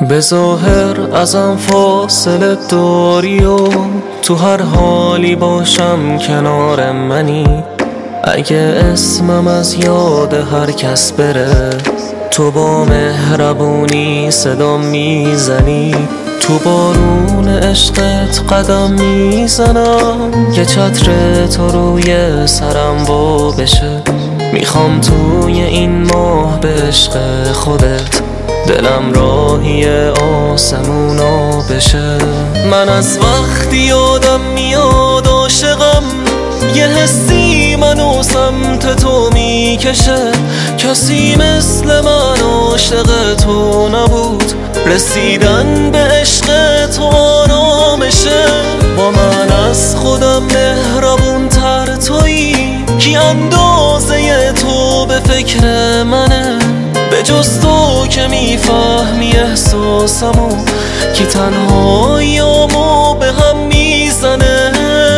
به ظاهر ازم فاصله داری و تو هر حالی باشم کنار منی. اگه اسمم از یاد هر کس بره، تو با مهربونی صدام میزنی. تو بارون عشقت قدم میزنم، یه چتر تو روی سرم وا بشه. میخوام توی این ماه به عشق خودت دلم راهی آسمونا بشه. من از وقتی یادم میاد عاشقم، یه حسی منو سمت تو میکشه. کسی مثل من عاشق تو نبود، رسیدن به عشق تو آرامشه. با من از خودم مهربون تر تویی، کی اندازه تو به فکر منه؟ به جز تو که میفهمی احساسمو، کی تنهاییامو به هم میزنه.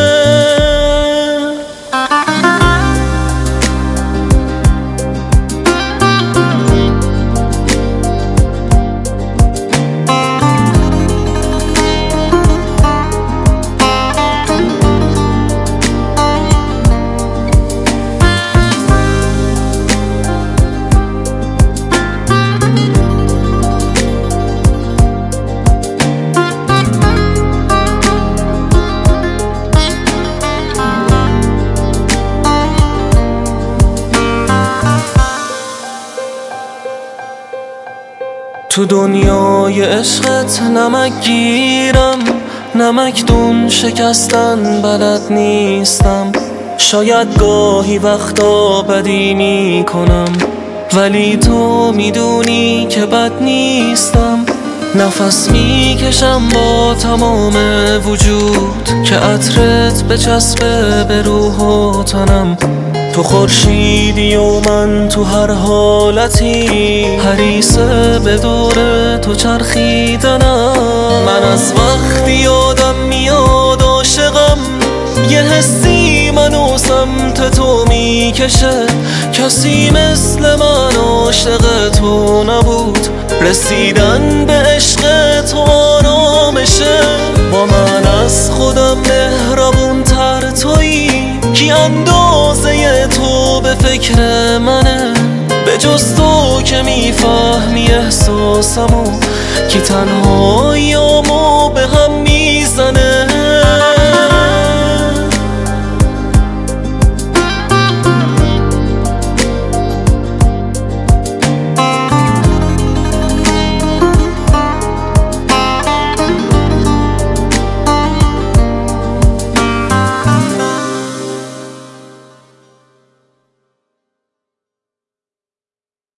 تو دنیای عشقت نمک گیرم، نمک دون شکستن بلد نیستم. شاید گاهی وقتا بدی میکنم، ولی تو میدونی که بد نیستم. نفس میکشم با تمام وجود که عطرت بچسبه به روح و تنم. تو خورشیدی و من تو هر حالتی، حریصه به دور تو چرخیدنم. من از وقتی یادم میاد عاشقم، یه حسی منو سمت تو میکشه. کسی مثل من عاشق تو نبود، رسیدن به عشق تو آرامشه. با من از خودم مهربون تر تویی، کی اندازه تو به فکر منه؟ به جز تو که میفهمی احساسمو، کی تنهاییامو به هم میزنه.